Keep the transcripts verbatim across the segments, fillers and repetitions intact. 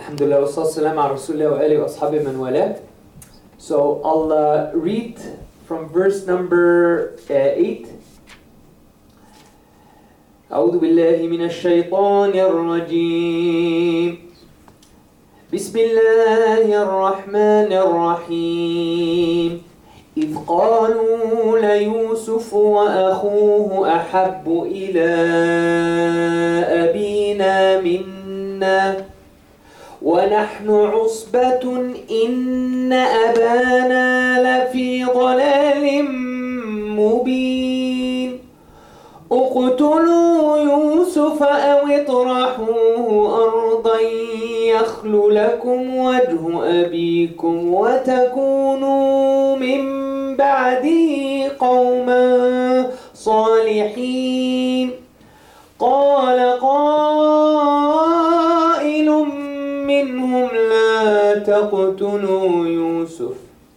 Alhamdulillah, wa sallallahu ala rasulillah wa alihi wa ashabihi man wala. So I'll uh, read from verse number uh, eight. أعوذ بالله من الشيطان الرجيم بسم الله الرحمن الرحيم إذ قالوا ليوسف وأخوه أحب إلى أبينا منا ونحن عصبة إن أبانا لفي ضلال مبين اقتلوا يوسف أو اطرحوه أرضا يخل لكم وجه أبيكم وتكونوا من بعده قوما صالحين قال قائل منهم لا تقتلوا يوسف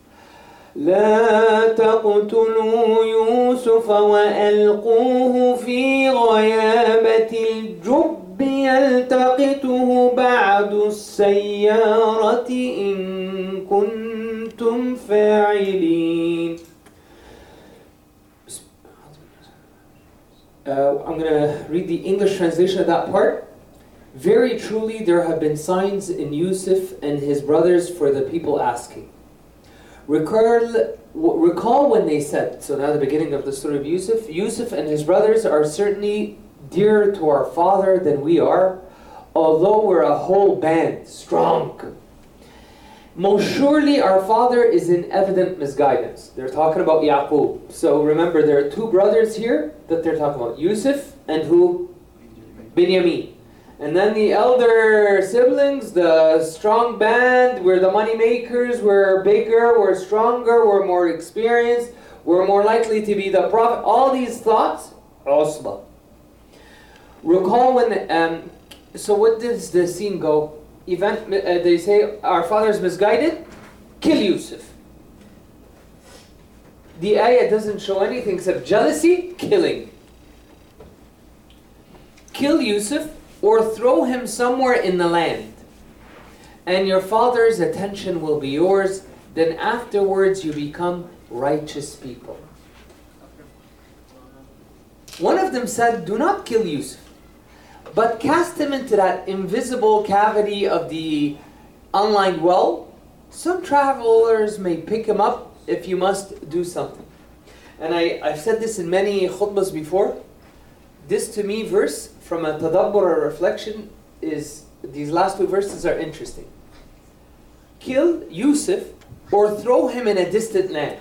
لا تقتلوا يوسف وألقوه في غيابة الجب يلتقطه بعد السيارة إن كنتم فاعلين. Uh, I'm going to read the English translation of that part. Very truly there have been signs in Yusuf and his brothers for the people asking. Recall, recall when they said, so now the beginning of the story of Yusuf, Yusuf and his brothers are certainly dearer to our father than we are, although we're a whole band, strong. Most surely our father is in evident misguidance. They're talking about Yaqub. So remember, there are two brothers here that they're talking about, Yusuf and who? Binyamin. And then the elder siblings, the strong band, we're the money makers, we're bigger, we're stronger, we're more experienced, we're more likely to be the prophet. All these thoughts, usba. Recall when, um, so what does the scene go? Event, uh, they say, our father's misguided, kill Yusuf. The ayah doesn't show anything except jealousy, killing. Kill Yusuf, or throw him somewhere in the land, and your father's attention will be yours. Then afterwards you become righteous people. One of them said, do not kill Yusuf, but cast him into that invisible cavity of the unlined well. Some travelers may pick him up if you must do something. And I, I've said this in many khutbahs before. This to me verse, from a tadabbur or reflection, is, these last two verses are interesting. Kill Yusuf or throw him in a distant land.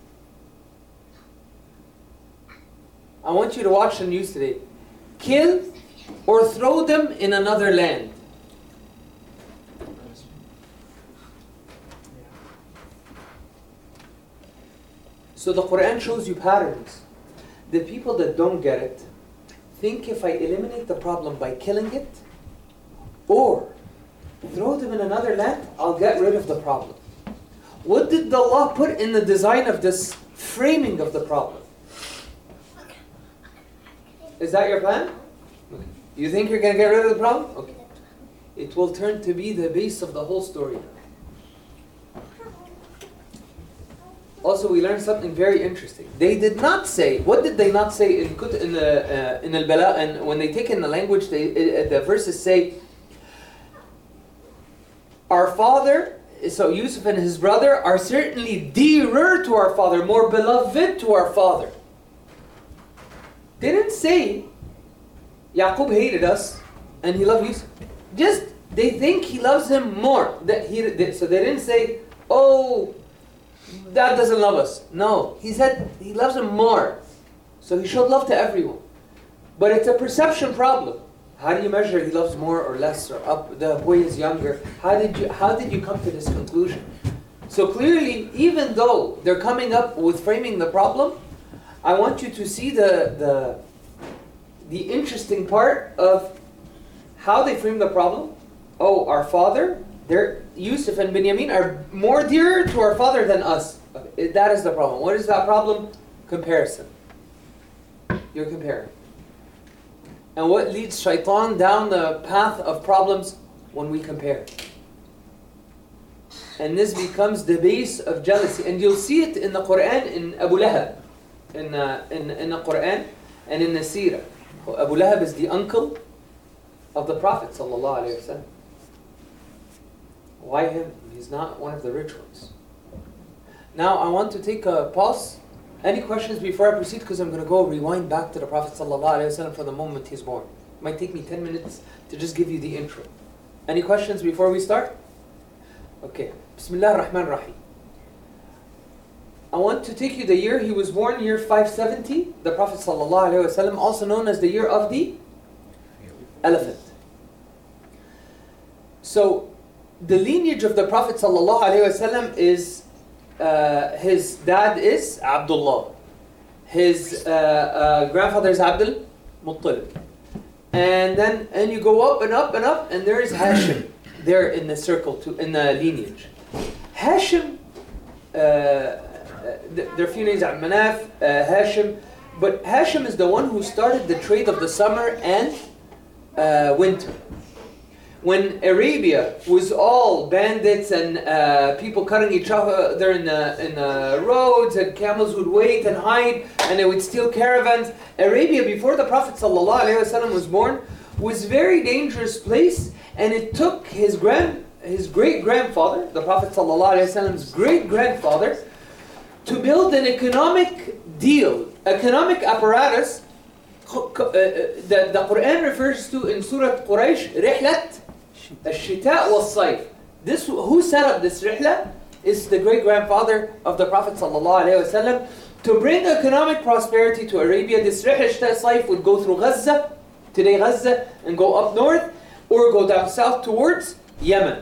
I want you to watch the news today. Kill or throw them in another land. So the Quran shows you patterns. The people that don't get it think if I eliminate the problem by killing it or throw them in another land, I'll get rid of the problem. What did Allah put in the design of this framing of the problem? Is that your plan? Okay. You think you're going to get rid of the problem? Okay. It will turn to be the base of the whole story. Also, we learned something very interesting. They did not say, what did they not say in in the uh, in al-Bala? And when they take in the language, they, uh, the verses say, our father, so Yusuf and his brother, are certainly dearer to our father, more beloved to our father. They didn't say, Yaqub hated us and he loved Yusuf. Just, they think he loves him more. That he, they, so they didn't say, oh, Dad doesn't love us. No, he said he loves him more. So he showed love to everyone. But it's a perception problem. How do you measure he loves more or less or up? The boy is younger. How did you how did you come to this conclusion? So clearly, even though they're coming up with framing the problem, I want you to see the the the interesting part of how they frame the problem. Oh, our father, they're Yusuf and Binyamin are more dear to our father than us. Okay, that is the problem. What is that problem? Comparison. You're comparing. And what leads shaitan down the path of problems? When we compare. And this becomes the base of jealousy. And you'll see it in the Quran, in Abu Lahab, in, uh, in, in the Quran and in the Seerah. Abu Lahab is the uncle of the Prophet sallallahu alaihi wasallam. Why him? He's not one of the rich ones. Now I want to take a pause. Any questions before I proceed? Because I'm going to go rewind back to the Prophet sallallahu alaihi wasallam for the moment he's born. It might take me ten minutes to just give you the intro. Any questions before we start? Okay. Bismillah ar-Rahman ar-Rahim. I want to take you the year he was born, year five seventy. The Prophet sallallahu alaihi wasallam, also known as the year of the elephant. So, the lineage of the Prophet sallallahu alaihi wasallam is, uh, his dad is Abdullah. His uh, uh, grandfather is Abdul Muttalib. And then, and you go up and up and up, and there is Hashim there in the circle, to, in the lineage. Hashim, uh, there are a few names, Manaf, uh, Hashim, but Hashim is the one who started the trade of the summer and uh, winter. When Arabia was all bandits and uh, people cutting each other in the, in the roads, and camels would wait and hide, and they would steal caravans. Arabia, before the Prophet ﷺ was born, was a very dangerous place, and it took his grand, his great-grandfather, the Prophet ﷺ's great-grandfather, to build an economic deal, economic apparatus that the Quran refers to in Surah Quraysh, رحلة الشتاء والصيف. This, who set up this rihla is the great-grandfather of the Prophet ﷺ. To bring economic prosperity to Arabia, this rihla الشتاء والصيف would go through Gaza, today Gaza, and go up north, or go down south towards Yemen.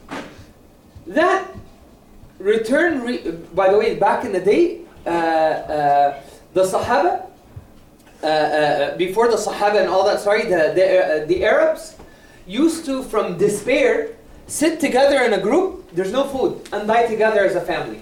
That return, re by the way, back in the day, uh, uh, the Sahaba, uh, uh, before the Sahaba and all that, sorry, the, the, uh, the Arabs, used to, from despair, sit together in a group, there's no food, and die together as a family.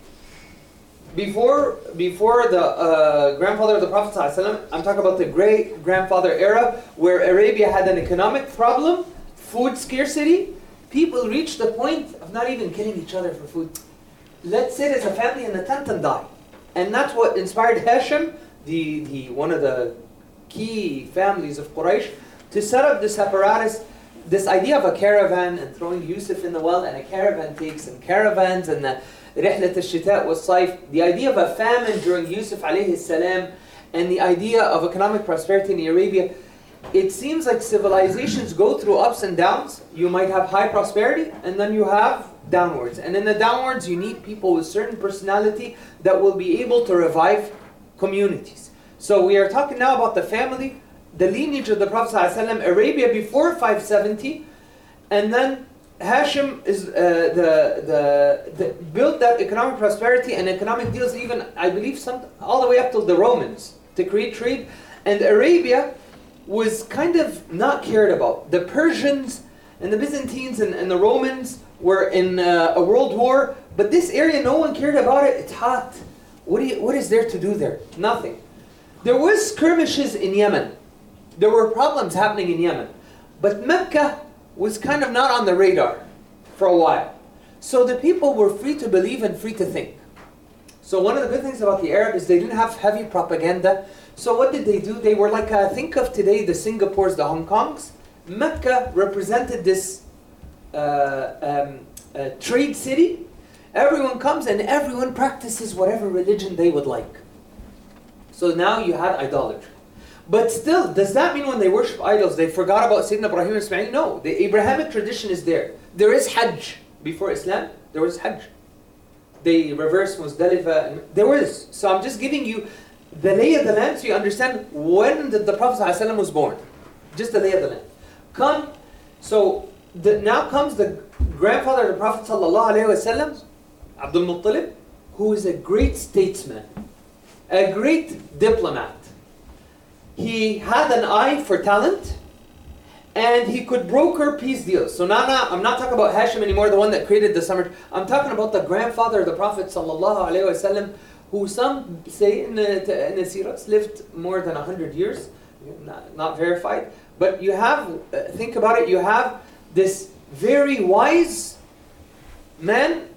Before, before the uh, grandfather of the Prophet ﷺ, I'm talking about the great-grandfather era, where Arabia had an economic problem, food scarcity, people reached the point of not even killing each other for food. Let's sit as a family in a tent and die. And that's what inspired Hashim, the, the, one of the key families of Quraysh, to set up this apparatus. This idea of a caravan and throwing Yusuf in the well, and a caravan takes and caravans, and the Rihlat al-Shita was-Sayf, the idea of a famine during Yusuf alayhi salam, and the idea of economic prosperity in Arabia. It seems like civilizations go through ups and downs. You might have high prosperity, and then you have downwards. And in the downwards, you need people with certain personality that will be able to revive communities. So we are talking now about the family, the lineage of the Prophet ﷺ, Arabia before five seventy, and then Hashim is uh, the, the the built that economic prosperity and economic deals, even I believe some all the way up till the Romans, to create trade. And Arabia was kind of not cared about. The Persians and the Byzantines and, and the Romans were in uh, a world war, but this area no one cared about it. It's hot. What do you, what is there to do there? Nothing. There was skirmishes in Yemen. There were problems happening in Yemen. But Mecca was kind of not on the radar for a while. So the people were free to believe and free to think. So one of the good things about the Arab is they didn't have heavy propaganda. So what did they do? They were like, uh, think of today the Singapores, the Hong Kongs. Mecca represented this uh, um, uh, trade city. Everyone comes and everyone practices whatever religion they would like. So now you had idolatry. But still, does that mean when they worship idols, they forgot about Sayyidina Ibrahim and Ismail? No, the Abrahamic tradition is there. There is Hajj. Before Islam, there was Hajj. They reversed Muzdalifah. And there was. So I'm just giving you the lay of the land so you understand when did the Prophet ﷺ was born. Just the lay of the land. Come, so the, now comes the grandfather of the Prophet ﷺ, Abdul Muttalib, who is a great statesman, a great diplomat. He had an eye for talent, and he could broker peace deals. So now, now I'm not talking about Hashim anymore, the one that created the summer. I'm talking about the grandfather of the Prophet ﷺ, who some say in the, in the Sirahs lived more than one hundred years, not, not verified. But you have, uh, think about it, you have this very wise man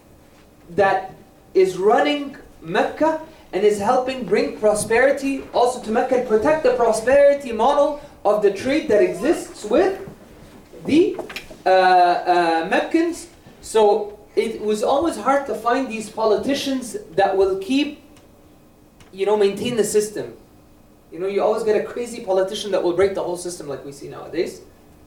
that is running Mecca and is helping bring prosperity also to Mecca and protect the prosperity model of the trade that exists with the uh, uh, Meccans. So it was always hard to find these politicians that will keep, you know, maintain the system. You know, you always get a crazy politician that will break the whole system like we see nowadays.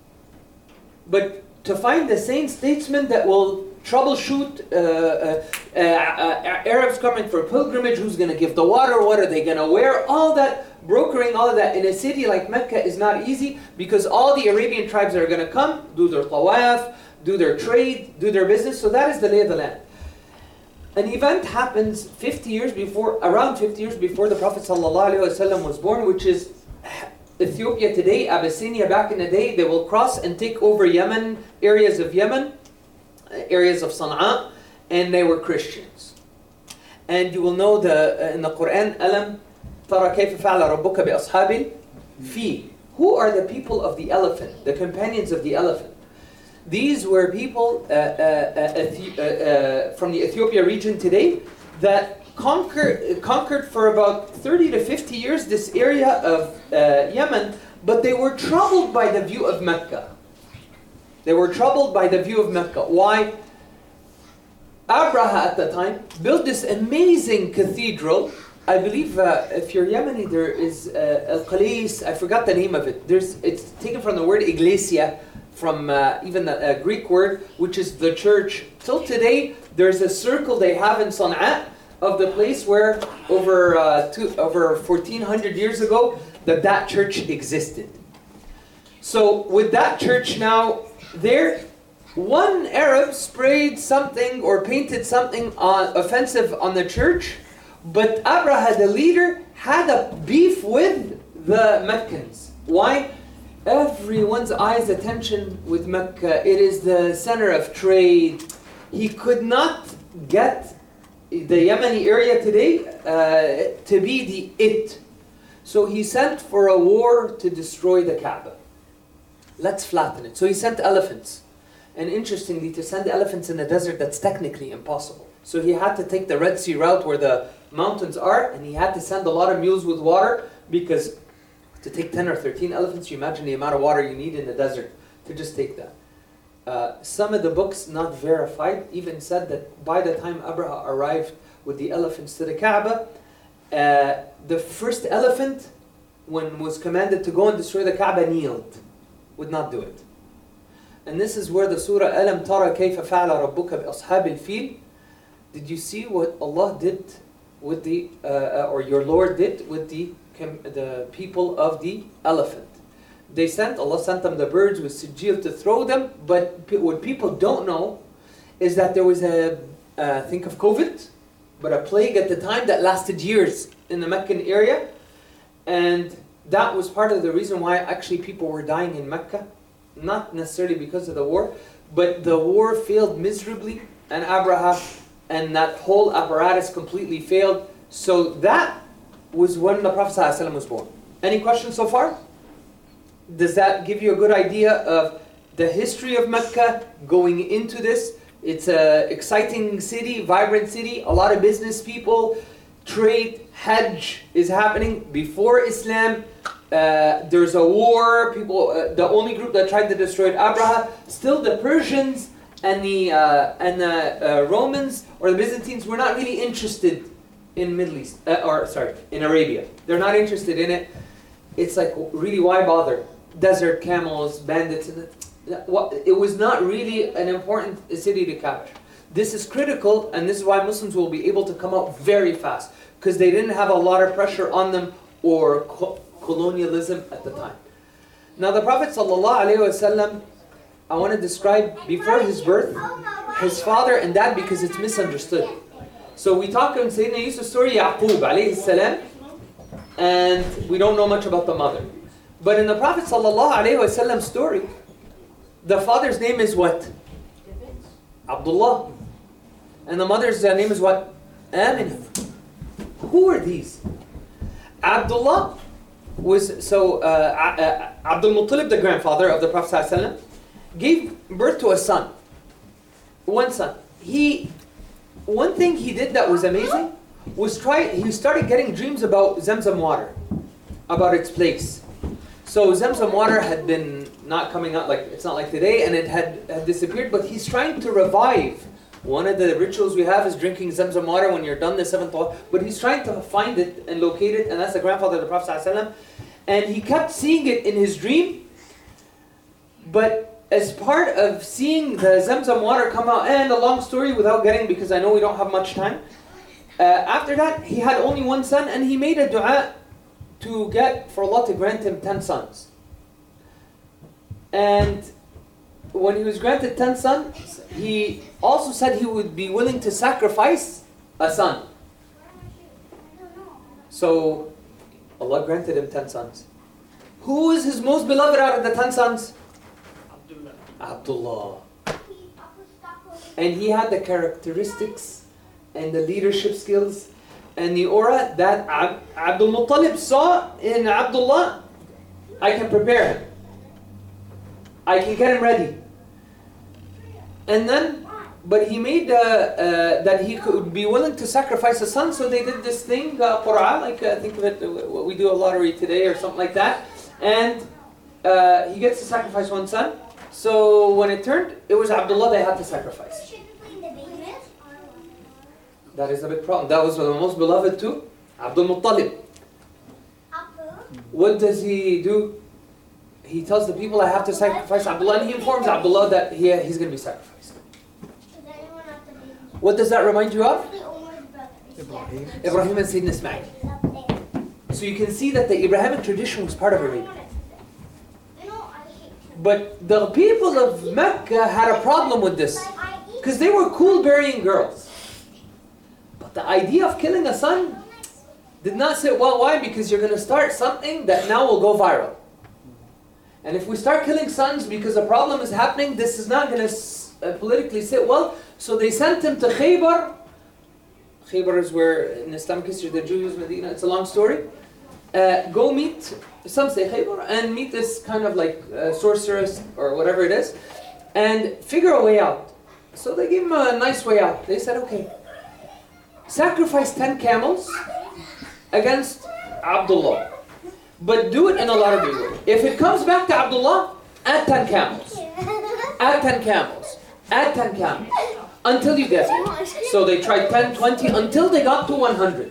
But to find the sane statesman that will troubleshoot uh, uh, uh, uh, Arabs coming for pilgrimage, who's going to give the water, what are they going to wear, all that, brokering all of that in a city like Mecca is not easy because all the Arabian tribes are going to come, do their tawaf, do their trade, do their business. So that is the lay of the land. An event happens fifty years before, around fifty years before the Prophet ﷺ was born, which is Ethiopia today, Abyssinia back in the day. They will cross and take over Yemen, areas of Yemen, areas of Sana'a, and they were Christians. And you will know the uh, in the Quran, Alam tara kayfa fa'ala rabbuka bi ashabil fil. Who are the people of the elephant, the companions of the elephant? These were people uh, uh, uh, uh, uh, from the Ethiopia region today that conquered, conquered for about thirty to fifty years this area of uh, Yemen, but they were troubled by the view of Mecca. They were troubled by the view of Mecca. Why? Abraha at the time built this amazing cathedral. I believe uh, if you're Yemeni, there is uh, Al-Qalis, I forgot the name of it. There's, it's taken from the word iglesia, from uh, even the uh, Greek word, which is the church. Till today, there's a circle they have in Sana'a of the place where over uh, two, over fourteen hundred years ago, that that church existed. So with that church now there, one Arab sprayed something or painted something on, offensive on the church, but Abraha, the leader, had a beef with the Meccans. Why? Everyone's eyes attention with Mecca. It is the center of trade. He could not get the Yemeni area today uh, to be the it. So he sent for a war to destroy the Kaaba. Let's flatten it. So he sent elephants. And interestingly, to send elephants in a desert, that's technically impossible. So he had to take the Red Sea route where the mountains are, and he had to send a lot of mules with water, because to take ten or thirteen elephants, you imagine the amount of water you need in the desert to just take that. Uh, some of the books, not verified, even said that by the time Abraha arrived with the elephants to the Kaaba, uh, the first elephant, when was commanded to go and destroy the Kaaba, kneeled, would not do it. And this is where the surah, Alam tara kayfa fa'ala rabbuka bi ashabil fil. Did you see what Allah did with the, uh, or your Lord did with the the people of the elephant? They sent, Allah sent them the birds with sijil to throw them, but p- what people don't know is that there was a, uh, think of COVID, but a plague at the time that lasted years in the Meccan area, and that was part of the reason why actually people were dying in Mecca, not necessarily because of the war, but the war failed miserably, and Abraha and that whole apparatus completely failed. So that was when the Prophet ﷺ was born. Any questions so far? Does that give you a good idea of the history of Mecca going into this? It's an exciting city, vibrant city, a lot of business people, trade, Hajj is happening before Islam. Uh, there's a war. People, uh, the only group that tried to destroy Abraha, still the Persians and the uh, and the uh, Romans or the Byzantines were not really interested in Middle East, uh, or sorry, in Arabia. They're not interested in it. It's like, really, why bother? Desert camels, bandits, and it, it was not really an important city to capture. This is critical, and this is why Muslims will be able to come out very fast, because they didn't have a lot of pressure on them or co- colonialism at the time. Now the Prophet ﷺ, I want to describe before his birth, his father and dad, because it's misunderstood. So we talk in Sayyidina Yusuf's story, Yaqub alayhi salam, and we don't know much about the mother. But in the Prophet ﷺ story, the father's name is what? Abdullah. And the mother's uh, name is what? Amina. Who are these? Abdullah was, so uh, uh, Abdul Muttalib, the grandfather of the Prophet ﷺ, gave birth to a son. One son. He one thing he did that was amazing was try, he started getting dreams about Zamzam water, about its place. So Zamzam water had been not coming out, like it's not like today, and it had, had disappeared, but he's trying to revive. One of the rituals we have is drinking Zamzam water when you're done the seventh tawaf, but he's trying to find it and locate it, and that's the grandfather of the Prophet ﷺ. And he kept seeing it in his dream, but as part of seeing the Zamzam water come out, and a long story without getting, because I know we don't have much time, uh, after that he had only one son, and he made a dua to get, for Allah to grant him ten sons. And when he was granted ten sons, he also said he would be willing to sacrifice a son. So Allah granted him ten sons. Who is his most beloved out of the ten sons? Abdullah. Abdullah. And he had the characteristics and the leadership skills and the aura that Ab- Abdul Muttalib saw in Abdullah. I can prepare him. I can get him ready. And then, but he made uh, uh, that he could be willing to sacrifice a son, so they did this thing, uh, qur'a, like uh, think of it, uh, what we do a lottery today or something like that. And uh, he gets to sacrifice one son. So when it turned, it was Abdullah they had to sacrifice. That is a big problem. That was the most beloved too, Abdul Muttalib. What does he do? He tells the people, I have to sacrifice Abdullah, and he informs Abdullah that he, he's going to be sacrificed. What does that remind you of? Ibrahim. Ibrahim and Sayyidina Ismail. So you can see that the Abrahamic tradition was part of Arabia. But the people of Mecca had a problem with this, because they were cool burying girls. But the idea of killing a son did not sit well. Why? Because you're going to start something that now will go viral. And if we start killing sons because a problem is happening, this is not going to uh, politically sit well. So they sent him to Khaybar. Khaybar is where, in Islamic history, the Jews use Medina. It's a long story. Uh, go meet, some say Khaybar, and meet this kind of like uh, sorceress or whatever it is, and figure a way out. So they gave him a nice way out. They said, okay, sacrifice ten camels against Abdullah. But do it in a lottery way. If it comes back to Abdullah, add ten camels. Add ten camels. Add ten camels. Until you get it. So they tried ten, twenty, until they got to one hundred.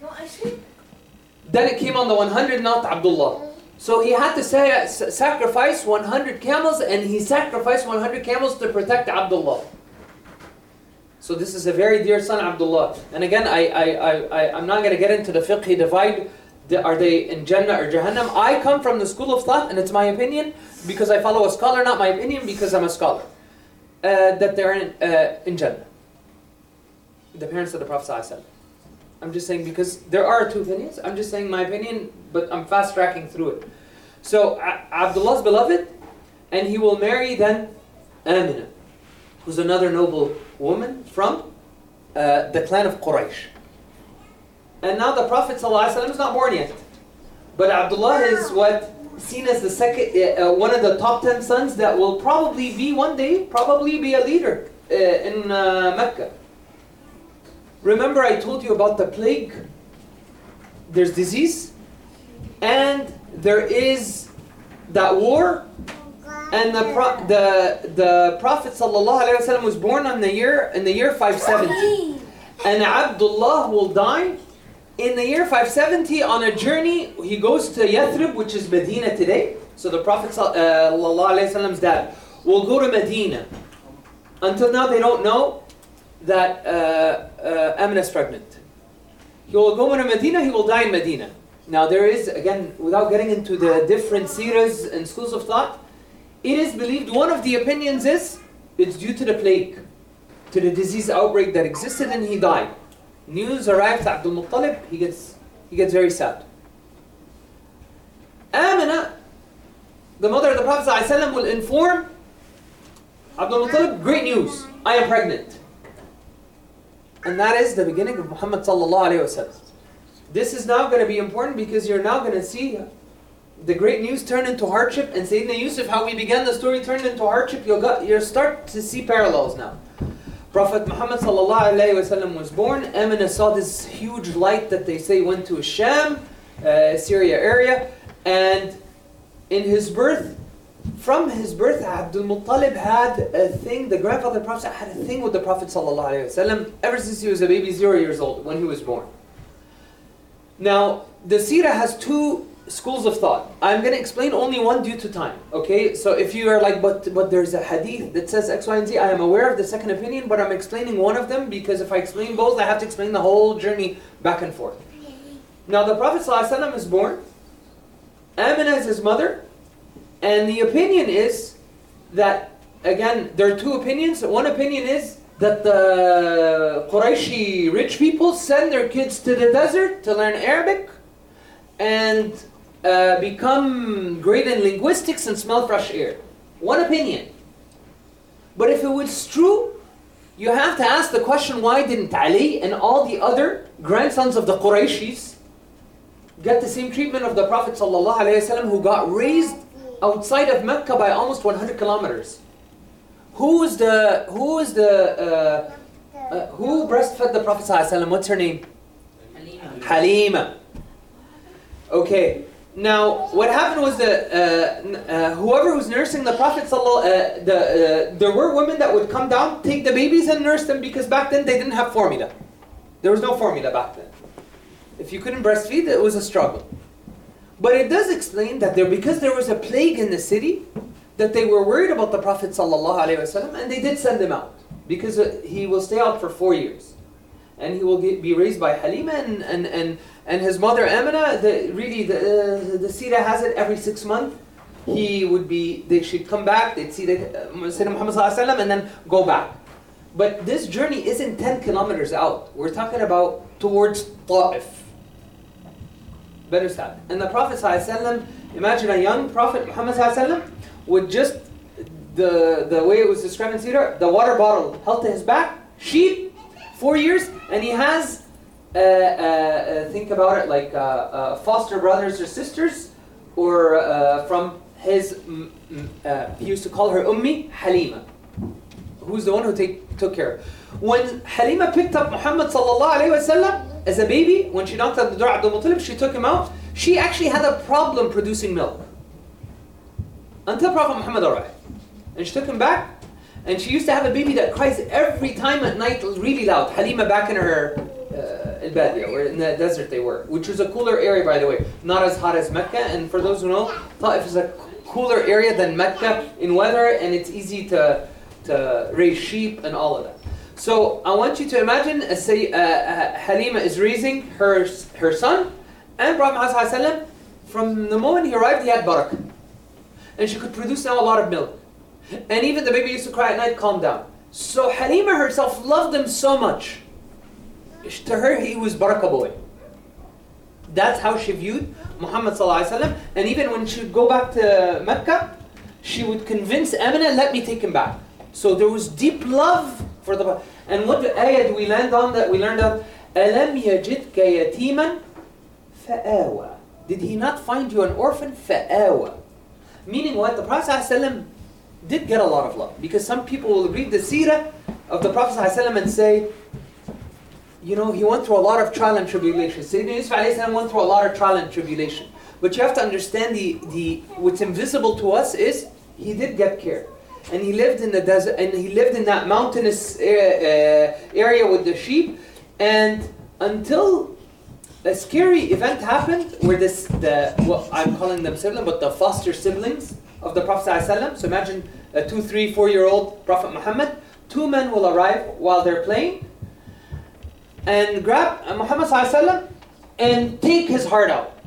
Then it came on the one hundred, not Abdullah. So he had to say, sacrifice one hundred camels, and he sacrificed one hundred camels to protect Abdullah. So this is a very dear son, Abdullah. And again, I, I, I, I, I'm not going to get into the fiqh divide. Are they in Jannah or Jahannam? I come from the school of thought, and it's my opinion, because I follow a scholar, not my opinion because I'm a scholar, uh, that they're in, uh, in Jannah. The parents of the Prophet ﷺ. I'm just saying, because there are two opinions. I'm just saying my opinion, but I'm fast tracking through it. So A- Abdullah's beloved, and he will marry then Amina, who's another noble woman from uh, the clan of Quraysh. And now the Prophet ﷺ is not born yet. But Abdullah is what seen as the second, uh, one of the top ten sons that will probably be one day, probably be a leader uh, in uh, Mecca. Remember I told you about the plague? There's disease, and there is that war, and the pro- the the Prophet ﷺ was born on the year in the year five seventy, and Abdullah will die in the year five seventy on a journey. He goes to Yathrib, which is Medina today. So the Prophet ﷺ's dad will go to Medina. Until now they don't know that uh, uh, Amina is pregnant. He will go to Medina, he will die in Medina. Now there is, again, without getting into the different seeras and schools of thought, it is believed, one of the opinions is, it's due to the plague, to the disease outbreak that existed, and he died. News arrives to Abdul Muttalib, he gets, he gets very sad. Amina, the mother of the Prophet ﷺ, will inform Abdul Muttalib, great news, I am pregnant. And that is the beginning of Muhammad sallallahu alayhi wa sallam. This is now going to be important because you're now going to see the great news turn into hardship, and Sayyidina Yusuf, how we began the story, turned into hardship. You'll, got, you'll start to see parallels now. Prophet Muhammad sallallahu alayhi wa sallam was born. Amina saw this huge light that they say went to Sham, uh, Syria area, and in his birth, from his birth, Abdul Muttalib had a thing, the grandfather Prophet had a thing with the Prophet sallallahu alayhi wa sallam ever since he was a baby, zero years old, when he was born. Now, the seerah has two schools of thought. I'm going to explain only one due to time. Okay, so if you are like, but but there's a hadith that says X, Y, and Z, I am aware of the second opinion, but I'm explaining one of them because if I explain both, I have to explain the whole journey back and forth. Now, the Prophet ﷺ is born. Amina is his mother, and the opinion is that, again, there are two opinions. One opinion is that the Qurayshi rich people send their kids to the desert to learn Arabic and uh, become great in linguistics and smell fresh air. One opinion. But if it was true, you have to ask the question, why didn't Ali and all the other grandsons of the Qurayshis get the same treatment of the Prophet ﷺ, who got raised outside of Mecca by almost one hundred kilometers? Who is the, who is the, uh, uh, who breastfed the Prophet ﷺ? What's her name? Halima. Halima. Okay, now what happened was that uh, uh, whoever was nursing the Prophet, uh, the, uh, there were women that would come down, take the babies and nurse them, because back then they didn't have formula. There was no formula back then. If you couldn't breastfeed, it was a struggle. But it does explain that there, because there was a plague in the city, that they were worried about the Prophet ﷺ, and they did send him out, because uh, he will stay out for four years. And he will get, be raised by Halima and, and, and, and his mother Amina. The, really, the, uh, the seerah has it every six months. He would be, they should come back, they'd see the uh, Sayyidina Muhammad sallallahu alaihi wasallam and then go back. But this journey isn't ten kilometers out. We're talking about towards Ta'if. Better start. And the Prophet sallallahu alaihi wasallam, imagine a young Prophet Muhammad sallallahu alaihi wasallam with just the, the way it was described in seerah, the water bottle held to his back, sheep, Four years, and he has, uh, uh, uh, think about it like uh, uh, foster brothers or sisters, or uh, from his, mm, uh, he used to call her Ummi Halima, who's the one who take, took care of. When Halima picked up Muhammad sallallahu alayhi wa sallam as a baby, when she knocked at the door of Abdul Muttalib, she took him out. She actually had a problem producing milk until Prophet Muhammad arrived. And she took him back. And she used to have a baby that cries every time at night, really loud. Halima back in her uh, al-Badiya, where in the desert they were, which was a cooler area, by the way, not as hot as Mecca. And for those who know, Ta'if is a cooler area than Mecca in weather, and it's easy to to raise sheep and all of that. So I want you to imagine, uh, say uh, uh, Halima is raising her her son, and Prophet Muhammad from the moment he arrived, he had barakah, and she could produce now a lot of milk. And even the baby used to cry at night, calm down. So Halima herself loved him so much. To her, he was barakah boy. That's how she viewed Muhammad sallallahu alaihi wasallam. And even when she would go back to Mecca, she would convince Amina, let me take him back. So there was deep love for the... And what ayah do we land on that we learned on? أَلَمْ يَجِدْكَ يَتِيمًا فَآوَى. Did he not find you an orphan? فَآوَى. Meaning what? The Prophet sallallahu alaihi wasallam did get a lot of love, because some people will read the seerah of the Prophet ﷺ and say, you know, he went through a lot of trial and tribulation. Sayyidina Yusuf ﷺ went through a lot of trial and tribulation. But you have to understand the, the what's invisible to us is he did get care. And he lived in the desert, and he lived in that mountainous uh, area with the sheep. And until a scary event happened where this, the what I'm calling them siblings, but the foster siblings of the Prophet ﷺ. So imagine a two, three, four-year-old Prophet Muhammad. Two men will arrive while they're playing and grab Muhammad ﷺ and take his heart out.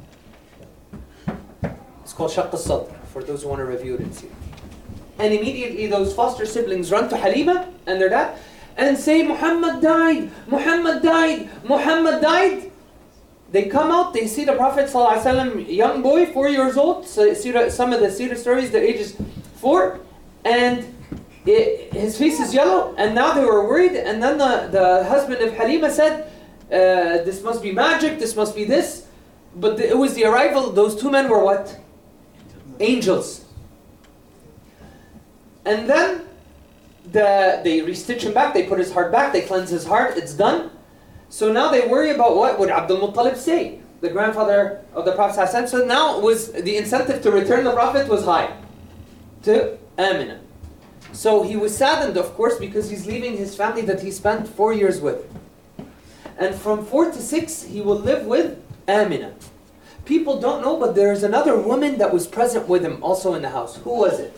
It's called Shaqq al-Sadr, for those who want to review it and see it. And immediately those foster siblings run to Halima and their dad and say, Muhammad died, Muhammad died, Muhammad died. They come out, they see the Prophet ﷺ, young boy, four years old. So some of the seerah stories, the age is four. And it, his face is yellow. And now they were worried. And then the, the husband of Halima said, uh, this must be magic, this must be this. But the, it was the arrival, those two men were what? Angels. And then the, they restitch him back, they put his heart back, they cleanse his heart, it's done. So now they worry about what would Abdul Muttalib say, the grandfather of the Prophet ﷺ. So now it was the incentive to return the Prophet was high to Amina. So he was saddened, of course, because he's leaving his family that he spent four years with. And from four to six, he will live with Amina. People don't know, but there's another woman that was present with him also in the house. Who was it?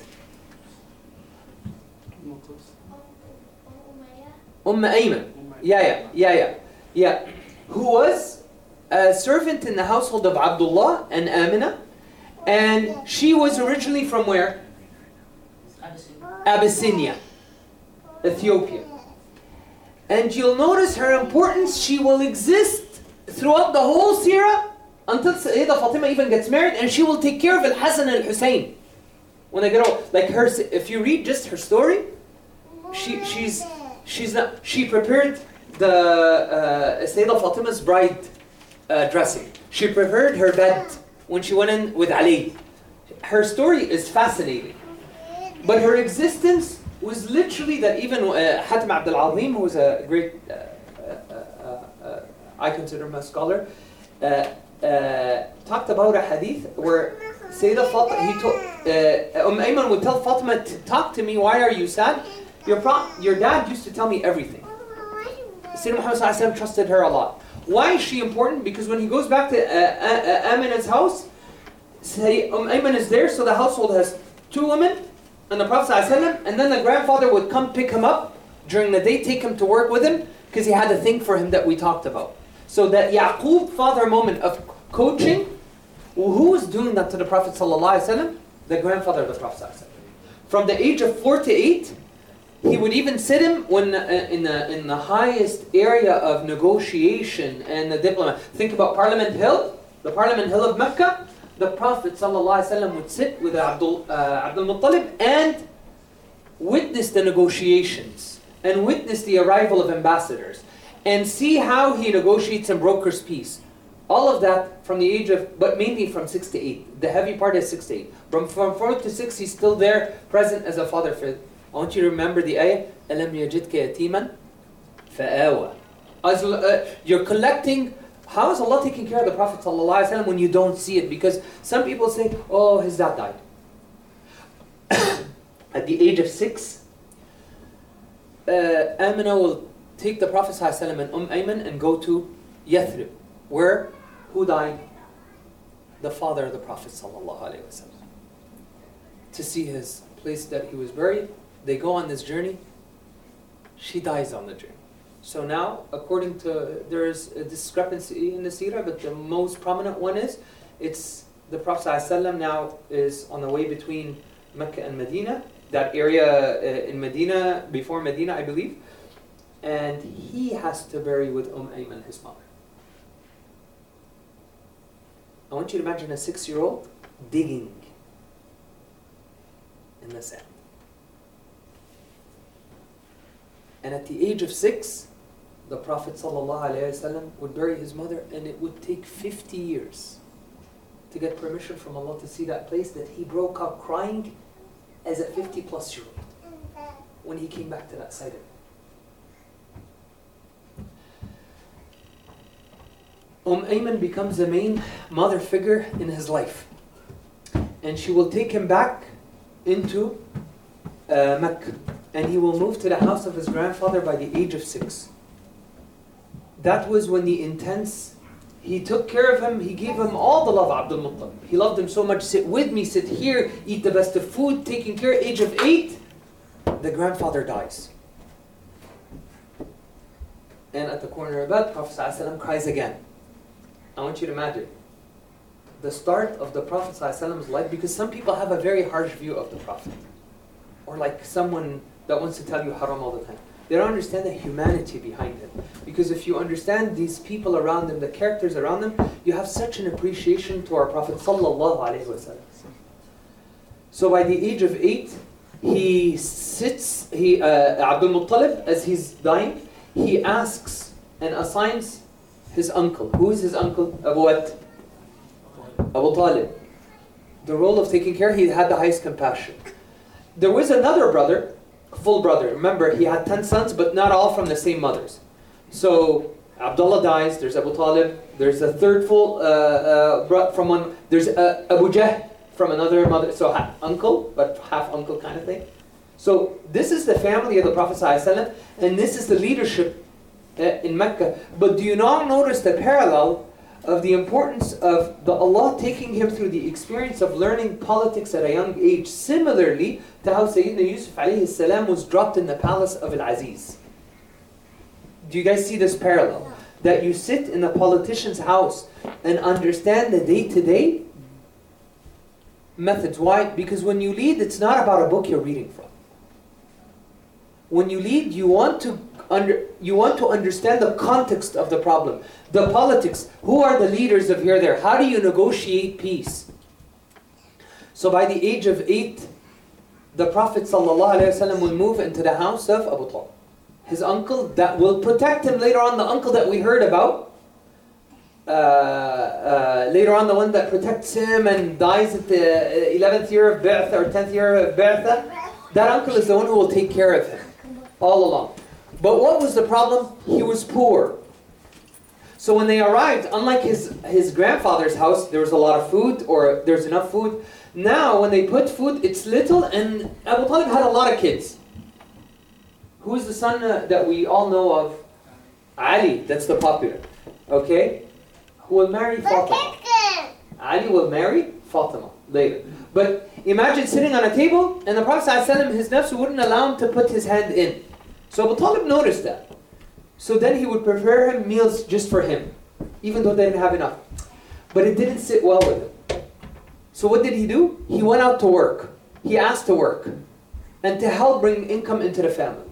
Umm Ayman. Yeah, yeah, yeah, yeah. Yeah. Who was a servant in the household of Abdullah and Amina. And she was originally from where? Abyssinia, Ethiopia. And you'll notice her importance, she will exist throughout the whole seerah until Sayyidah Fatima even gets married, and she will take care of Al-Hasan and Al-Hussein. When they get old, like her, if you read just her story, she she's she's not she prepared the uh, Sayyidah Fatima's bride uh, dressing. She prepared her bed when she went in with Ali. Her story is fascinating. But her existence was literally that even uh, Hatim Abdul Azim, who was a great, uh, uh, uh, uh, I consider him a scholar, uh, uh, talked about a hadith where Sayyidah Fatima, he told, uh, Umm Ayman would tell Fatima, talk to me, why are you sad? Your, pro- your dad used to tell me everything. Sayyidina Muhammad sallallahu alaihi wasallam trusted her a lot. Why is she important? Because when he goes back to uh, uh, Amina's house, say, Umm Ayman is there, so the household has two women, and the Prophet ﷺ, and then the grandfather would come pick him up during the day, take him to work with him, because he had a thing for him that we talked about. So that Yaqub father moment of coaching, well, who was doing that to the Prophet ﷺ? The grandfather of the Prophet ﷺ. From the age of four to eight, he would even sit him when uh, in the in the highest area of negotiation and the diplomat. Think about Parliament Hill, the Parliament Hill of Mecca. The Prophet ﷺ would sit with Abdul, uh, Abdul Muttalib and witness the negotiations and witness the arrival of ambassadors and see how he negotiates and brokers peace. All of that from the age of, but mainly from six to eight. The heavy part is six to eight. From, from four to six, he's still there, present as a father figure. I want you to remember the ayah, أَلَمْ يَجِدْكَ يَتِيمًا فَآوَى. As, uh, you're collecting. How is Allah taking care of the Prophet ﷺ when you don't see it? Because some people say, oh, his dad died. At the age of six, uh, Amina will take the Prophet ﷺ and Umm Ayman and go to Yathrib, where, who died? The father of the Prophet ﷺ. To see his place that he was buried. They go on this journey. She dies on the journey. So now, according to, there is a discrepancy in the seerah, but the most prominent one is, it's the Prophet ﷺ now is on the way between Mecca and Medina, that area uh, in Medina, before Medina, I believe, and he has to bury with Umm Ayman, his mother. I want you to imagine a six-year-old digging in the sand. And at the age of six, the Prophet ﷺ would bury his mother, and it would take fifty years to get permission from Allah to see that place, that he broke out crying as a fifty plus year old when he came back to that site. Umm Ayman becomes the main mother figure in his life. And she will take him back into uh, Mecca. And he will move to the house of his grandfather by the age of six. That was when the intense, he took care of him, he gave him all the love of Abdul Muttalib. He loved him so much, sit with me, sit here, eat the best of food, taking care. Age of eight, the grandfather dies. And at the corner of bed, Prophet ﷺ cries again. I want you to imagine the start of the Prophet ﷺ's life, because some people have a very harsh view of the Prophet. Or like someone that wants to tell you haram all the time. They don't understand the humanity behind him. Because if you understand these people around him, the characters around them, you have such an appreciation to our Prophet sallallahu alaihi wasallam. So by the age of eight, he sits, he uh, Abdul Muttalib, as he's dying, he asks and assigns his uncle. Who is his uncle? Abu what? Abu Talib. The role of taking care, he had the highest compassion. There was another brother full brother. Remember, he had ten sons, but not all from the same mothers. So Abdullah dies, there's Abu Talib, there's a third full uh, uh, bro- from one, there's uh, Abu Jahl from another mother, so half uncle, but half uncle kind of thing. So this is the family of the Prophet ﷺ, and this is the leadership uh, in Mecca. But do you not notice the parallel of the importance of the Allah taking him through the experience of learning politics at a young age, similarly to how Sayyidina Yusuf alayhi salam was dropped in the palace of Al-Aziz? Do you guys see this parallel? That you sit in a politician's house and understand the day-to-day methods. Why? Because when you lead, it's not about a book you're reading from. When you lead, you want to under you want to understand the context of the problem, the politics. Who are the leaders of here, there? How do you negotiate peace? So by the age of eight, the Prophet ﷺ will move into the house of Abu Talib, his uncle that will protect him later on. The uncle that we heard about. Uh, uh, later on, the one that protects him and dies at the eleventh year of Bi'tha or tenth year of Bi'tha, that uncle is the one who will take care of him all along. But what was the problem? He was poor. So when they arrived, unlike his, his grandfather's house, there was a lot of food, or there's enough food. Now, when they put food, it's little, and Abu Talib had a lot of kids. Who's the son uh, that we all know of? Ali, that's the popular. Okay? Who will marry Fatima. Ali will marry Fatima later. But imagine sitting on a table, and the Prophet ﷺ, his nafs wouldn't allow him to put his hand in. So Abu Talib noticed that. So then he would prepare him meals just for him, even though they didn't have enough. But it didn't sit well with him. So what did he do? He went out to work. He asked to work, and to help bring income into the family.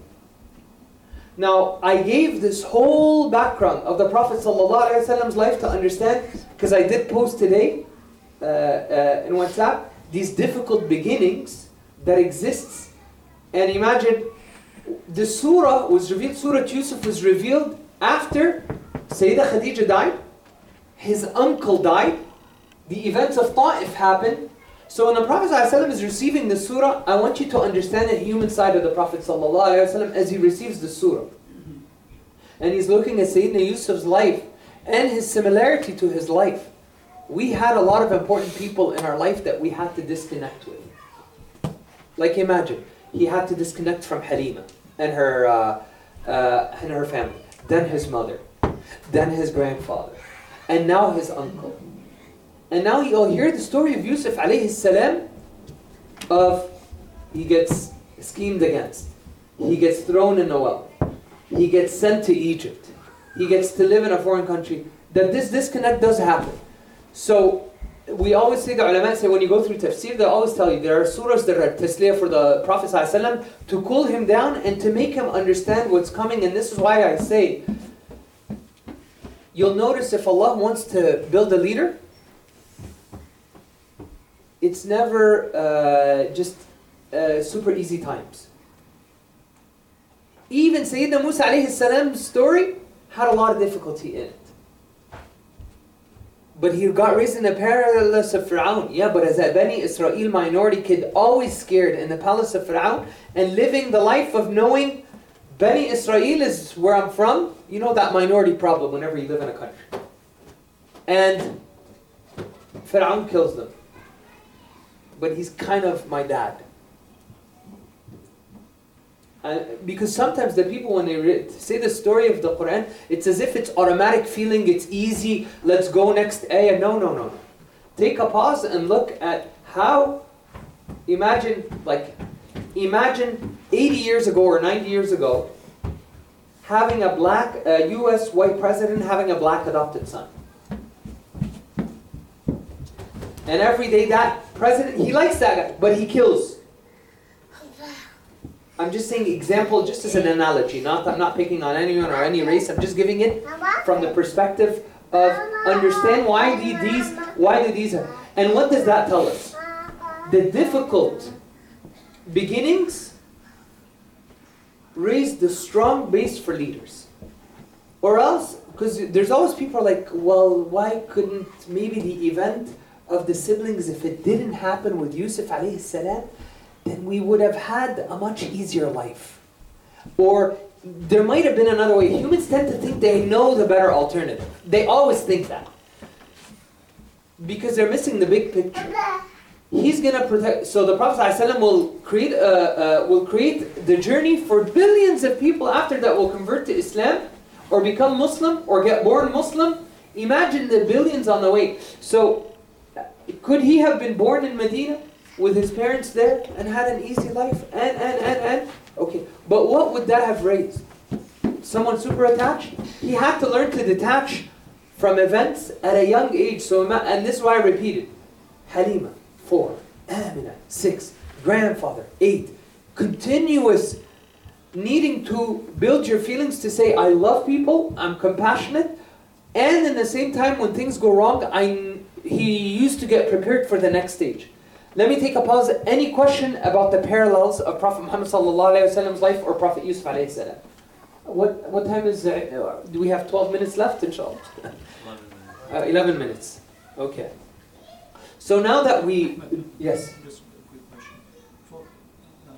Now, I gave this whole background of the Prophet ﷺ's life to understand, because I did post today uh, uh, in WhatsApp, these difficult beginnings that exists. And imagine, the surah was revealed, Surah Yusuf was revealed after Sayyidah Khadija died, his uncle died, the events of Ta'if happened. So when the Prophet ﷺ is receiving the surah, I want you to understand the human side of the Prophet ﷺ as he receives the surah. And he's looking at Sayyidina Yusuf's life and his similarity to his life. We had a lot of important people in our life that we had to disconnect with. Like imagine, he had to disconnect from Halima and her, uh, uh, and her family. Then his mother. Then his grandfather. And now his uncle. And now you'll hear the story of Yusuf alayhi salam of he gets schemed against. He gets thrown in a well. He gets sent to Egypt. He gets to live in a foreign country. That this disconnect does happen. So we always say, the ulama say, when you go through tafsir, they always tell you there are surahs that are tasliyah for the Prophet ﷺ to cool him down and to make him understand what's coming. And this is why I say, you'll notice if Allah wants to build a leader, it's never uh, just uh, super easy times. Even Sayyidina Musa alayhi salam's story had a lot of difficulty in it. But he got raised in the palace of Fir'aun. Yeah, but as a Bani Israel minority kid, always scared in the palace of Fir'aun and living the life of knowing Bani Israel is where I'm from. You know that minority problem whenever you live in a country. And Fir'aun kills them. But he's kind of my dad. And because sometimes the people, when they re- say the story of the Quran, it's as if it's automatic feeling, it's easy, let's go next ayah. No, no, no. Take a pause and look at how, imagine, like, imagine eighty years ago or ninety years ago, having a black, uh, U S white president having a black adopted son. And every day that president, he likes that guy, but he kills. I'm just saying example, just as an analogy. Not I'm not picking on anyone or any race. I'm just giving it from the perspective of understand why do these, why do these, and what does that tell us? The difficult beginnings raise the strong base for leaders. Or else, because there's always people like, well, why couldn't maybe the event of the siblings, if it didn't happen with Yusuf alayhi salam, then we would have had a much easier life. Or there might have been another way. Humans tend to think they know the better alternative. They always think that. Because they're missing the big picture. He's going to protect... So the Prophet ﷺ will create, uh, uh, will create the journey for billions of people after that will convert to Islam, or become Muslim, or get born Muslim. Imagine the billions on the way. So, could he have been born in Medina with his parents there and had an easy life? And, and, and, and? Okay. But what would that have raised? Someone super attached? He had to learn to detach from events at a young age. So, and this is why I repeated. Halima, four. Amina, six. Grandfather, eight. Continuous needing to build your feelings to say, I love people, I'm compassionate, and in the same time when things go wrong, I, he used to get prepared for the next stage. Let me take a pause. Any question about the parallels of Prophet Muhammad sallallahu alaihi wasallam's life or Prophet Yusuf alayhi salam? What, what time is it? Uh, do we have twelve minutes left, inshallah? eleven minutes. Uh, eleven minutes. Okay. So now that we... Yes? Just a quick question. For uh,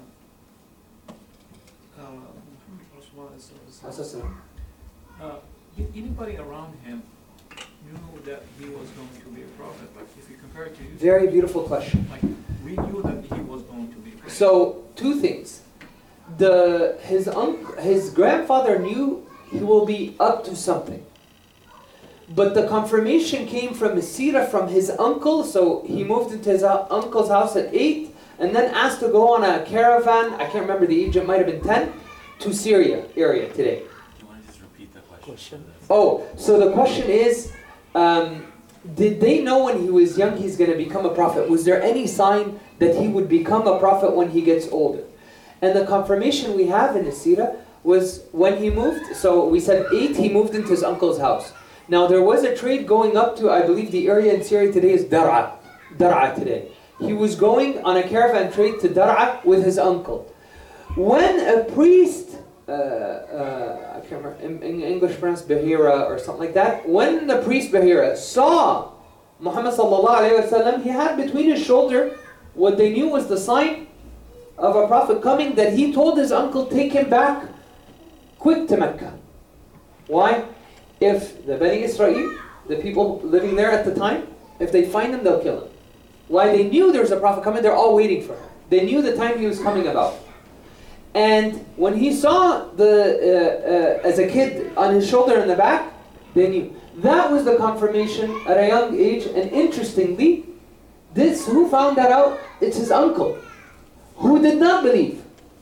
uh, Muhammad Rasulullah sallallahu alaihi wasallam, uh, did anybody around him knew that he was going to be a prophet? Like if you compare it to you, Very beautiful question. like we knew that he was going to be a prophet. So, two things. The his unc, his grandfather knew he will be up to something. But the confirmation came from his seerah from his uncle. So he moved into his uh, uncle's house at eight, and then asked to go on a caravan. I can't remember the age. It might have been ten, to Syria area today. You want to just repeat the question? Oh, so the question is, um, did they know when he was young he's going to become a prophet? Was there any sign that he would become a prophet when he gets older? And the confirmation we have in the seerah was when he moved, so we said eight, he moved into his uncle's house. Now there was a trade going up to, I believe the area in Syria today is Dar'a. Dar'a today. He was going on a caravan trade to Dar'a with his uncle. When a priest, uh, uh, I can't remember, in, in English pronounced Bahira or something like that, when the priest Bahira saw Muhammad sallallahu alayhi wa sallam, he had between his shoulder what they knew was the sign of a prophet coming, that he told his uncle, take him back quick to Mecca. Why? If the Bani Israel, the people living there at the time, if they find him, they'll kill him. Why? They knew there was a prophet coming, they're all waiting for him. They knew the time he was coming about. And when he saw the, uh, uh, as a kid, on his shoulder in the back, they knew. That was the confirmation at a young age. And interestingly, this, who found that out? It's his uncle, who did not believe.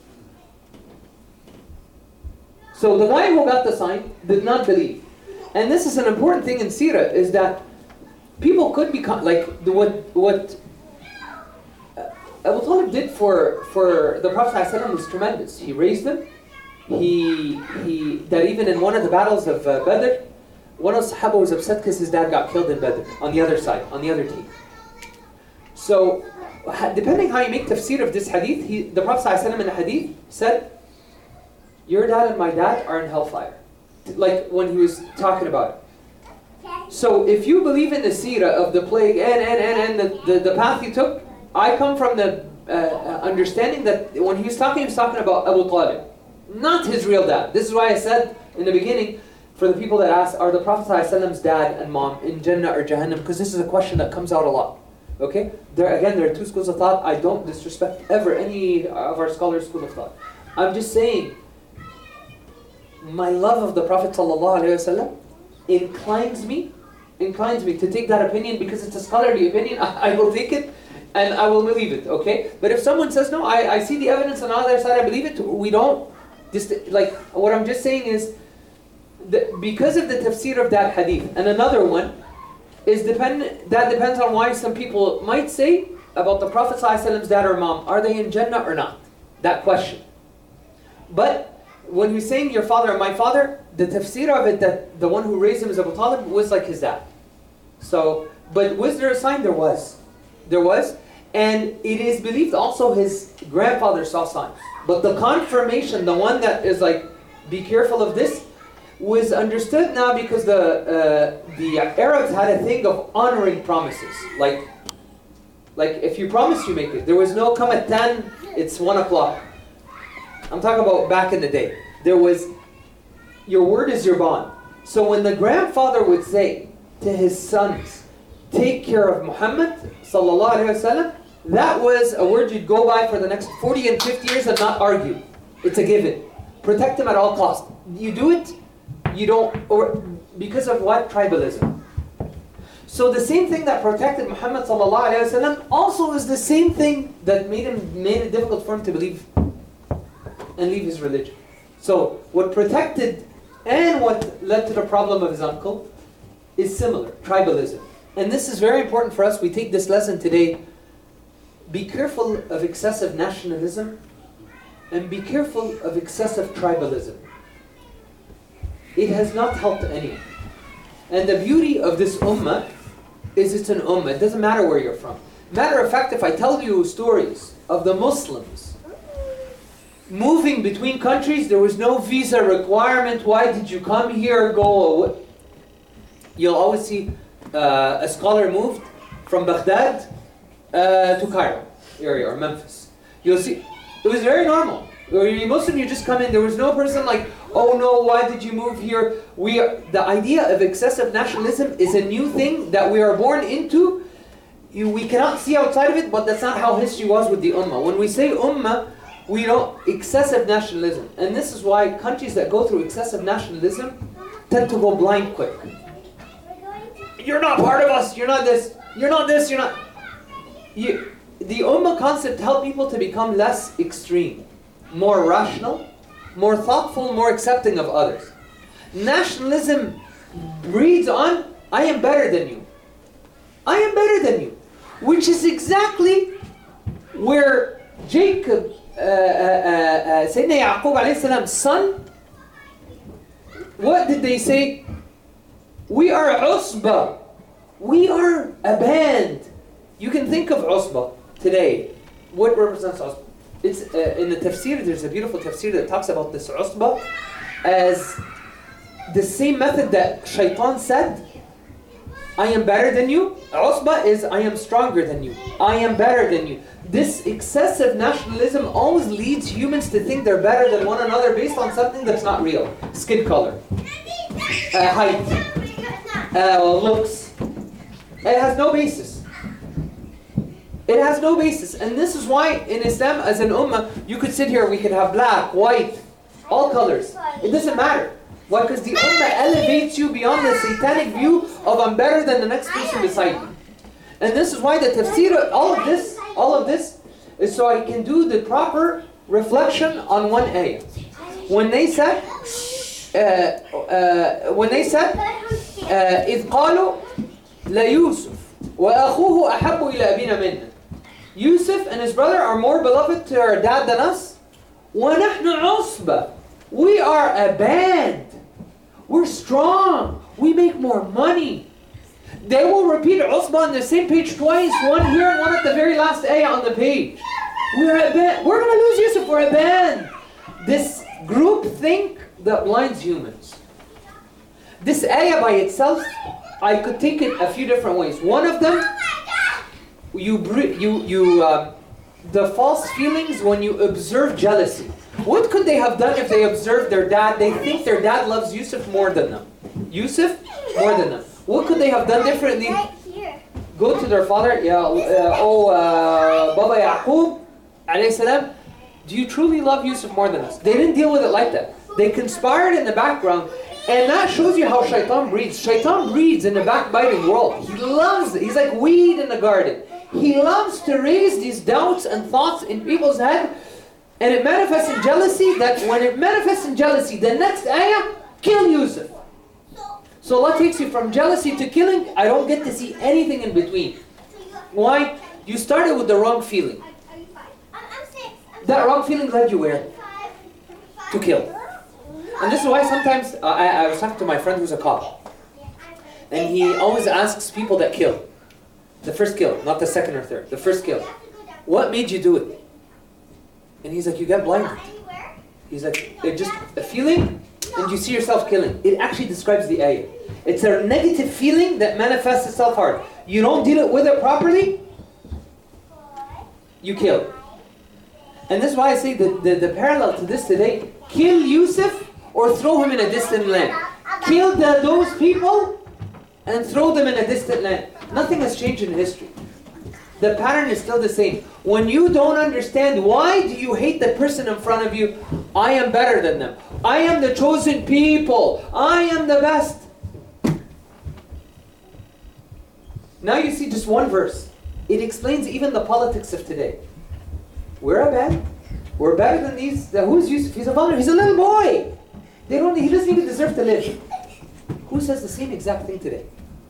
So the guy who got the sign did not believe. And this is an important thing in Seerah, is that people could become, like the, what what uh, Abu Talib did for, for the Prophet ﷺ was tremendous. He raised him. He, he, that even in one of the battles of uh, Badr, one of the Sahaba was upset because his dad got killed in Badr, on the other side, on the other team. So, depending how you make tafsir of this hadith, he, the Prophet ﷺ in the hadith said, your dad and my dad are in hellfire. Like when he was talking about it. So if you believe in the seerah of the plague and, and, and, and the, the, the path he took, I come from the uh, understanding that when he was talking, he was talking about Abu Talib, not his real dad. This is why I said in the beginning, for the people that ask, are the Prophet ﷺ's dad and mom in Jannah or Jahannam? Because this is a question that comes out a lot. Okay? There again, there are two schools of thought. I don't disrespect ever any of our scholars' school of thought. I'm just saying, my love of the Prophet ﷺ inclines me, inclines me to take that opinion because it's a scholarly opinion. I, I will take it and I will believe it, okay? But if someone says, no, I, I see the evidence on the other side, I believe it, we don't, just like, what I'm just saying is, that because of the tafsir of that hadith, and another one, is depend, that depends on why some people might say about the Prophet ﷺ's dad or mom, are they in Jannah or not? That question. But when he's saying your father and my father, the tafsir of it, that the one who raised him is Abu Talib, was like his dad. So, but was there a sign? There was. There was. And it is believed also his grandfather saw signs. But the confirmation, the one that is like, be careful of this, was understood now because the uh, the Arabs had a thing of honoring promises. Like, like if you promise, you make it. There was no come at ten It's one o'clock. I'm talking about back in the day. There was, your word is your bond. So when the grandfather would say to his sons, take care of Muhammad sallallahu alaihi wasallam, that was a word you'd go by for the next forty and fifty years and not argue. It's a given. Protect him at all costs. You do it, you don't, or because of what? Tribalism. So the same thing that protected Muhammad sallallahu alaihi wasallam also is the same thing that made him made it difficult for him to believe and leave his religion. So what protected and what led to the problem of his uncle is similar, tribalism. And this is very important for us. We take this lesson today. Be careful of excessive nationalism and be careful of excessive tribalism. It has not helped anyone. And the beauty of this ummah is it's an ummah. It doesn't matter where you're from. Matter of fact, if I tell you stories of the Muslims moving between countries, there was no visa requirement. Why did you come here? Go away. You'll always see uh, a scholar moved from Baghdad uh, to Cairo area or Memphis. You'll see it was very normal. Or you Muslim, you just come in. There was no person like, oh no, why did you move here? We are, the idea of excessive nationalism is a new thing that we are born into. You, we cannot see outside of it, but that's not how history was with the ummah. When we say ummah, we don't excessive nationalism, and this is why countries that go through excessive nationalism tend to go blind quick. You're not part of us. You're not this. You're not this. You're not. You, the ummah concept helps people to become less extreme, more rational, more thoughtful, more accepting of others. Nationalism breeds on, I am better than you. I am better than you. Which is exactly where Jacob, uh, uh, uh, Sayyidina Yaqub alayhi salam's son, what did they say? We are usba. We are a band. You can think of usba today. What represents usba? It's uh, in the tafsir, there's a beautiful tafsir that talks about this usba as the same method that shaitan said, I am better than you. Usba is I am stronger than you. I am better than you. This excessive nationalism always leads humans to think they're better than one another based on something that's not real. Skin color, uh, height, uh, looks. It has no basis. It has no basis. And this is why in Islam as an ummah, you could sit here, we could have black, white, all colors. It doesn't matter. Why? Because the ummah elevates you beyond the satanic view of I'm better than the next person beside me. And this is why the tafsir, all of this, all of this is so I can do the proper reflection on one ayah. When they said, uh, uh, when they said, إِذْ قَالُوا لَيُوسُفْ وَأَخُوهُ أَحَبُّ إِلَى أَبِينَ مِنَّا. Yusuf and his brother are more beloved to our dad than us. وَنَحْنُ عُصْبَةٌ. We are a band. We're strong. We make more money. They will repeat Usba on the same page twice, one here and one at the very last ayah on the page. We're a band. We're going to lose Yusuf. We're a band. This group think that blinds humans. This ayah by itself, I could take it a few different ways. One of them, you you you uh, the false feelings when you observe jealousy. What could they have done if they observed their dad? They think their dad loves Yusuf more than them. Yusuf more than them. What could they have done differently? Go to their father, yeah, uh, oh, uh, Baba Yaqub, alayhi salam, do you truly love Yusuf more than us? They didn't deal with it like that. They conspired in the background, and that shows you how shaitan breeds. Shaitan breeds in the backbiting world. He loves it. He's like weed in the garden. He loves to raise these doubts and thoughts in people's head, and it manifests in jealousy. That when it manifests in jealousy, the next ayah, kill Yusuf. So Allah takes you from jealousy to killing. I don't get to see anything in between. Why? You started with the wrong feeling. That wrong feeling led you where? To kill. And this is why sometimes, uh, I, I was talking to my friend who's a cop. And he always asks people that kill. The first kill, not the second or third. The first kill. What made you do it? And he's like, you get blinded. He's like, it's just a feeling and you see yourself killing. It actually describes the ayah. It's a negative feeling that manifests itself hard. You don't deal it with it properly, you kill. And this is why I say the, the, the parallel to this today, kill Yusuf or throw him in a distant land. Kill the, those people and throw them in a distant land. Nothing has changed in history. The pattern is still the same. When you don't understand why do you hate the person in front of you, I am better than them. I am the chosen people. I am the best. Now you see just one verse. It explains even the politics of today. We're a bad. We're better than these. Who's Yusuf? He's a father. He's a little boy. They don't. He doesn't even deserve to live. Who says the same exact thing today?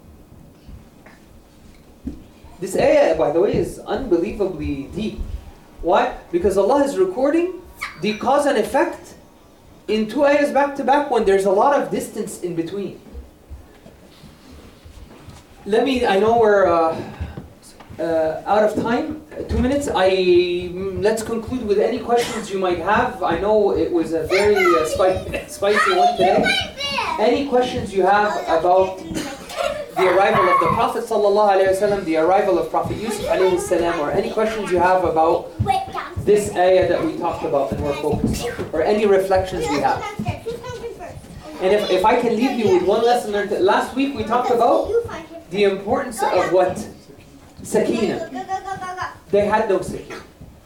This ayah, by the way, is unbelievably deep. Why? Because Allah is recording the cause and effect in two ayahs back to back when there's a lot of distance in between. Let me, I know we're uh, uh, out of time. Two minutes. I Let's conclude with any questions you might have. I know it was a very uh, spicy, spicy one today. Any questions you have about the arrival of the Prophet ﷺ, the arrival of Prophet Yusuf alayhi salam, or any questions you have about this ayah that we talked about and we're focused on, or any reflections we have. And if, if I can leave you with one lesson learned, last week we talked about the importance of what? Sakina. They had no sakina.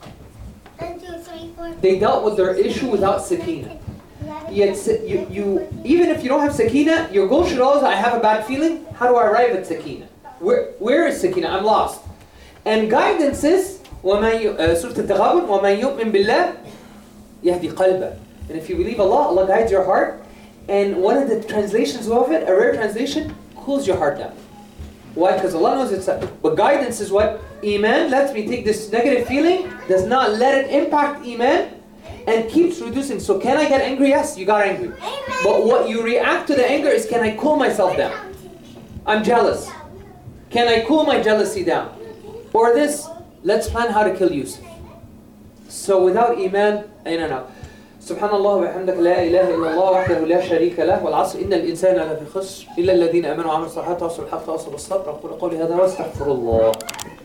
They dealt with their issue without sakina. Yet, you, you, even if you don't have sakina, your goal should always, I have a bad feeling, how do I arrive at sakina? Where, where is sakina? I'm lost. And guidance is, وَمَنْ uh, Surah Al-Taghabun, وَمَنْ يُؤْمِن بِاللَّهِ يَهْدِي قَلْبًا. And if you believe Allah, Allah guides your heart. And one of the translations of it, a rare translation, cools your heart down. Why? Because Allah knows it's a, but guidance is what? Iman lets me take this negative feeling, does not let it impact Iman, and keeps reducing. So can I get angry? Yes, you got angry. But what you react to the anger is, can I cool myself down? I'm jealous. Can I cool my jealousy down? Or this, let's plan how to kill Yusuf. So without Iman, in and out. سبحان الله وبحمدك لا إله إلا الله وحده لا شريك له والعصر إن الإنسان لفي خسر إلا الذين آمنوا وعملوا الصالحات وتواصوا بالحق وتواصوا بالصبر أقول قولي هذا واستغفر الله.